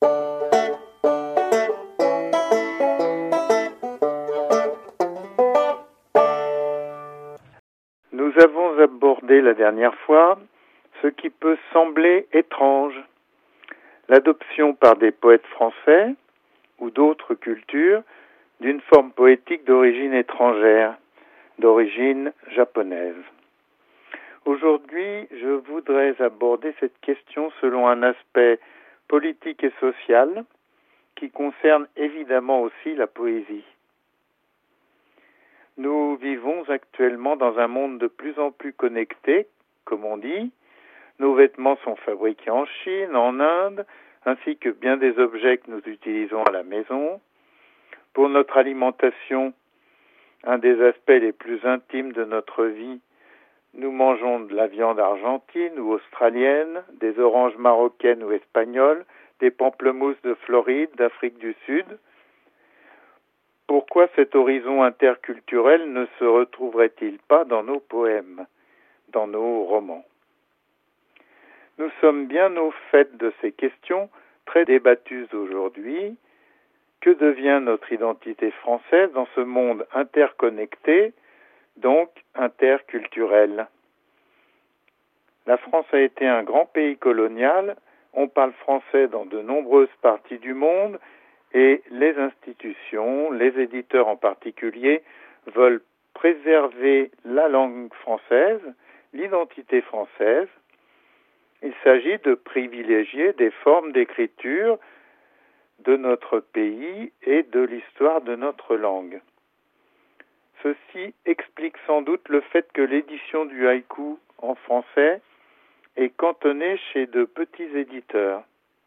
Nous avons abordé la dernière fois ce qui peut sembler étrange, l'adoption par des poètes français ou d'autres cultures d'une forme poétique d'origine étrangère, d'origine japonaise. Aujourd'hui, je voudrais aborder cette question selon un aspect politique et social qui concerne évidemment aussi la poésie. Nous vivons actuellement dans un monde de plus en plus connecté, comme on dit. Nos vêtements sont fabriqués en Chine, en Inde, ainsi que bien des objets que nous utilisons à la maison. Pour notre alimentation, un des aspects les plus intimes de notre vie, nous mangeons de la viande argentine ou australienne, des oranges marocaines ou espagnoles, des pamplemousses de Floride, d'Afrique du Sud. Pourquoi cet horizon interculturel ne se retrouverait-il pas dans nos poèmes, dans nos romans ? Nous sommes bien au fait de ces questions très débattues aujourd'hui. Que devient notre identité française dans ce monde interconnecté, donc interculturel ? La France a été un grand pays colonial, on parle français dans de nombreuses parties du monde et les institutions, les éditeurs en particulier, veulent préserver la langue française, l'identité française. Il s'agit de privilégier des formes d'écriture de notre pays et de l'histoire de notre langue. Ceci explique sans doute le fait que l'édition du haïku en français est cantonnée chez de petits éditeurs.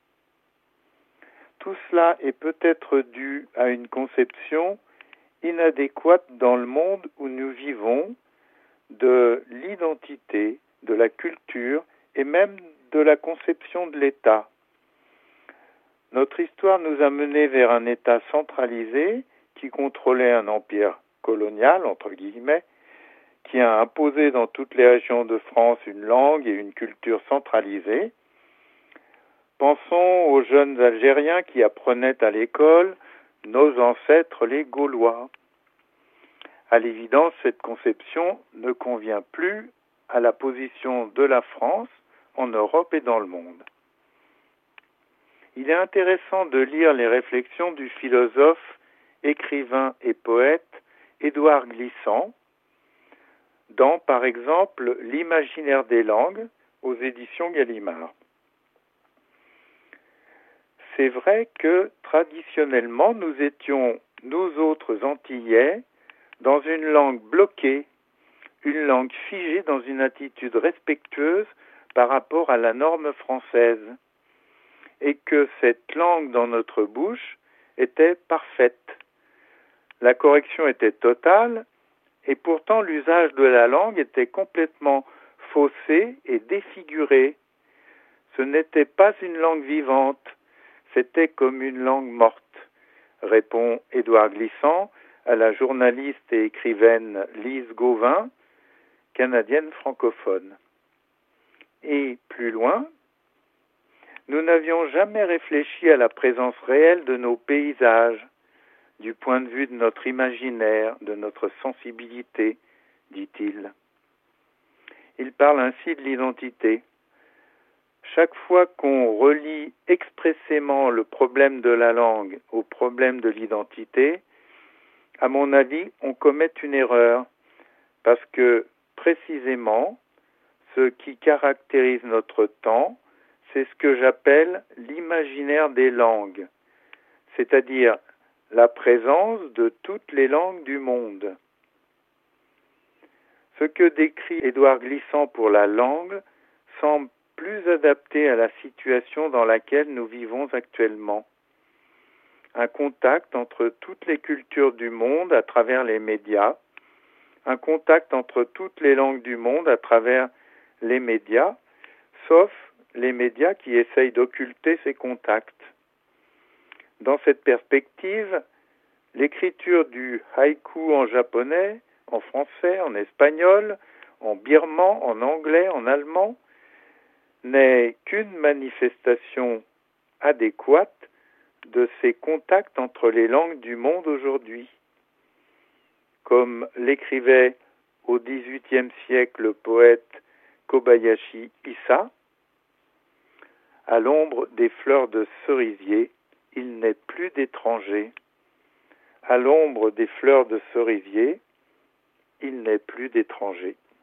Tout cela est peut-être dû à une conception inadéquate dans le monde où nous vivons de l'identité, de la culture et même de la conception de l'État. Notre histoire nous a menés vers un État centralisé qui contrôlait un empire colonial, entre guillemets, qui a imposé dans toutes les régions de France une langue et une culture centralisée. Pensons aux jeunes Algériens qui apprenaient à l'école nos ancêtres les Gaulois. À l'évidence, cette conception ne convient plus à la position de la France en Europe et dans le monde. Il est intéressant de lire les réflexions du philosophe, écrivain et poète Édouard Glissant dans, par exemple, L'imaginaire des langues aux éditions Gallimard. C'est vrai que, traditionnellement, nous étions, nous autres Antillais, dans une langue bloquée, une langue figée dans une attitude respectueuse par rapport à la norme française, et que cette langue dans notre bouche était parfaite. La correction était totale, et pourtant l'usage de la langue était complètement faussé et défiguré. Ce n'était pas une langue vivante, c'était comme une langue morte, répond Édouard Glissant à la journaliste et écrivaine Lise Gauvin, canadienne francophone. Et plus loin, nous n'avions jamais réfléchi à la présence réelle de nos paysages, du point de vue de notre imaginaire, de notre sensibilité, dit-il. Il parle ainsi de l'identité. Chaque fois qu'on relie expressément le problème de la langue au problème de l'identité, à mon avis, on commet une erreur, parce que, précisément, ce qui caractérise notre temps, c'est ce que j'appelle l'imaginaire des langues, c'est-à-dire la présence de toutes les langues du monde. Ce que décrit Édouard Glissant pour la langue semble plus adapté à la situation dans laquelle nous vivons actuellement. Un contact entre toutes les cultures du monde à travers les médias, un contact entre toutes les langues du monde à travers les médias, sauf les médias qui essayent d'occulter ces contacts. Dans cette perspective, l'écriture du haïku en japonais, en français, en espagnol, en birman, en anglais, en allemand, n'est qu'une manifestation adéquate de ces contacts entre les langues du monde aujourd'hui. Comme l'écrivait au XVIIIe siècle le poète Kobayashi Issa, à l'ombre des fleurs de cerisier, il n'est plus d'étrangers. À l'ombre des fleurs de cerisier, il n'est plus d'étrangers.